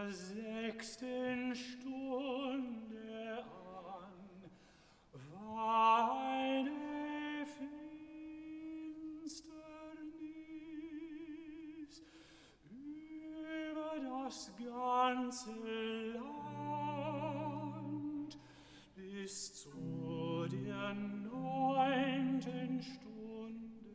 6. Stunde an war eine Finsternis über das ganze Land bis zu der 9. Stunde.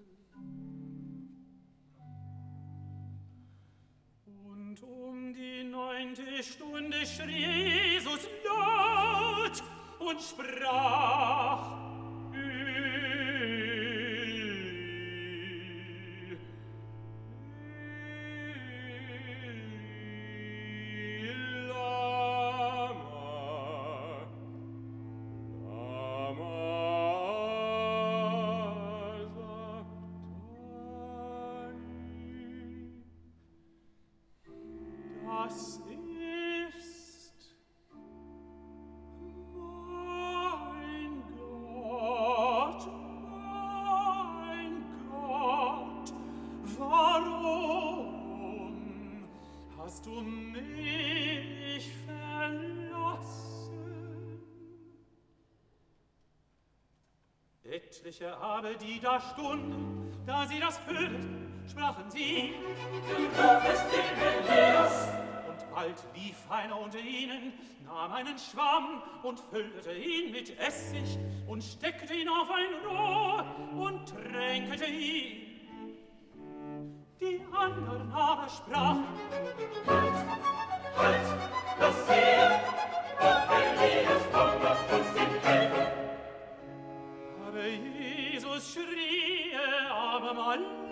Und um die 9. Stunde schrie Jesus laut und sprach: Das ist mein Gott, warum hast du mich verlassen? Etliche aber, die da stunden, da sie das hörten, sprachen sie: Du rufest den Elias. Und bald lief einer unter ihnen, nahm einen Schwamm und füllte ihn mit Essig und steckte ihn auf ein Rohr und tränkte ihn. Die anderen aber sprachen: Halt, lass sehen, ob Elias kommt und uns ihm helfen. Aber Jesus schrie abermals